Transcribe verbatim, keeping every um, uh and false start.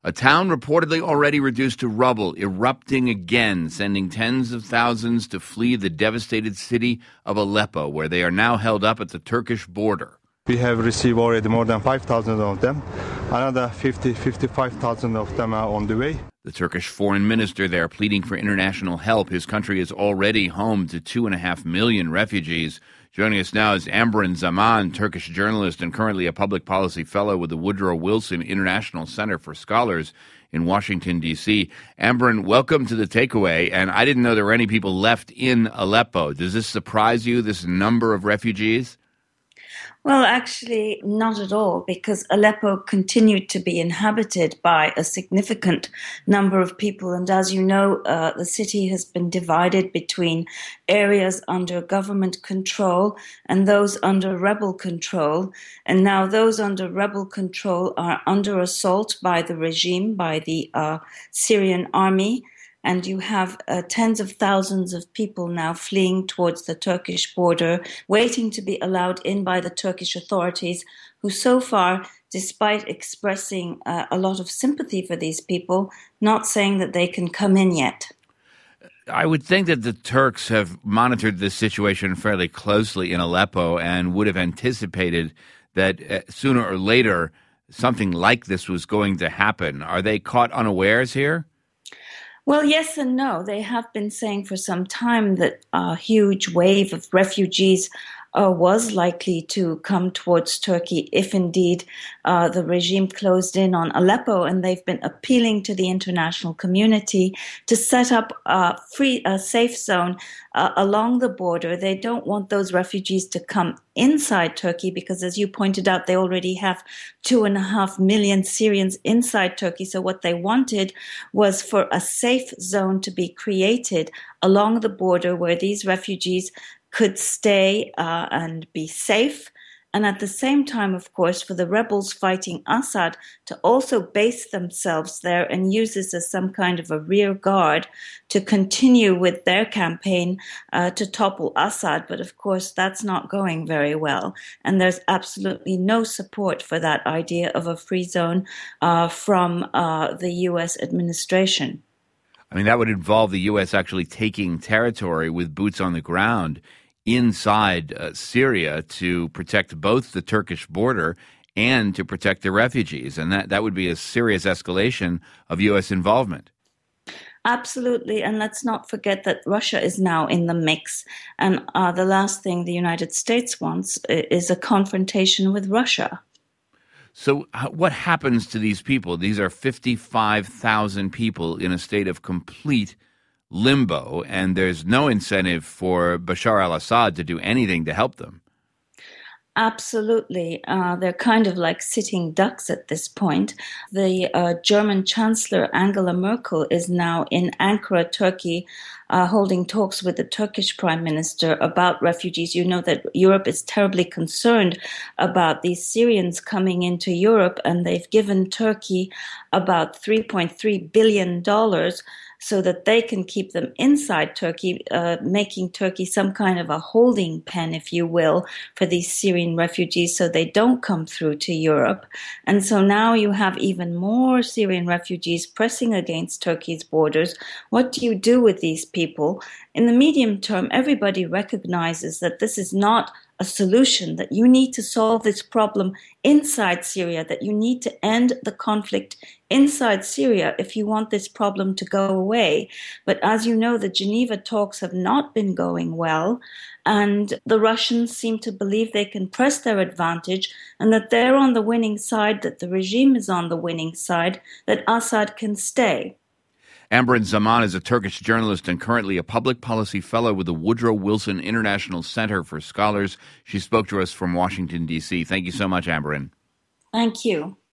A town reportedly already reduced to rubble, erupting again, sending tens of thousands to flee the devastated city of Aleppo, where they are now held up at the Turkish border. We have received already more than five thousand of them. Another fifty, fifty-five thousand of them are on the way. The Turkish foreign minister there pleading for international help. His country is already home to two and a half million refugees. Joining us now is Amberin Zaman, Turkish journalist and currently a public policy fellow with the Woodrow Wilson International Center for Scholars in Washington, D C. Amberin, welcome to The Takeaway. And I didn't know there were any people left in Aleppo. Does this surprise you, this number of refugees? Well, actually, not at all, because Aleppo continued to be inhabited by a significant number of people. And as you know, uh, the city has been divided between areas under government control and those under rebel control. And now those under rebel control are under assault by the regime, by the uh, Syrian army. And you have uh, tens of thousands of people now fleeing towards the Turkish border, waiting to be allowed in by the Turkish authorities, who so far, despite expressing uh, a lot of sympathy for these people, not saying that they can come in yet. I would think that the Turks have monitored this situation fairly closely in Aleppo and would have anticipated that uh, sooner or later something like this was going to happen. Are they caught unawares here? Well, yes and no. They have been saying for some time that a huge wave of refugees uh, was likely to come towards Turkey if indeed uh, the regime closed in on Aleppo, and they've been appealing to the international community to set up a free, a safe zone uh, along the border. They don't want those refugees to come inside Turkey because, as you pointed out, they already have two and a half million Syrians inside Turkey. So what they wanted was for a safe zone to be created along the border where these refugees could stay uh, and be safe. And at the same time, of course, for the rebels fighting Assad to also base themselves there and use this as some kind of a rear guard to continue with their campaign uh, to topple Assad. But of course, that's not going very well. And there's absolutely no support for that idea of a free zone uh, from uh, the U S administration. I mean, that would involve the U S actually taking territory with boots on the ground inside uh, Syria to protect both the Turkish border and to protect the refugees. And that, that would be a serious escalation of U S involvement. Absolutely. And let's not forget that Russia is now in the mix. And uh, the last thing the United States wants is a confrontation with Russia. So what happens to these people? These are fifty-five thousand people in a state of complete limbo, and there's no incentive for Bashar al-Assad to do anything to help them. Absolutely. Uh, they're kind of like sitting ducks at this point. The uh, German Chancellor Angela Merkel is now in Ankara, Turkey, uh, holding talks with the Turkish Prime Minister about refugees. You know that Europe is terribly concerned about these Syrians coming into Europe, and they've given Turkey about three point three billion dollars so that they can keep them inside Turkey, uh, making Turkey some kind of a holding pen, if you will, for these Syrian refugees so they don't come through to Europe. And so now you have even more Syrian refugees pressing against Turkey's borders. What do you do with these people? In the medium term, everybody recognizes that this is not a solution, that you need to solve this problem inside Syria, that you need to end the conflict inside Syria if you want this problem to go away. But as you know, the Geneva talks have not been going well, and the Russians seem to believe they can press their advantage and that they're on the winning side, that the regime is on the winning side, that Assad can stay. Amberin Zaman is a Turkish journalist and currently a public policy fellow with the Woodrow Wilson International Center for Scholars. She spoke to us from Washington, D C. Thank you so much, Amberin. Thank you.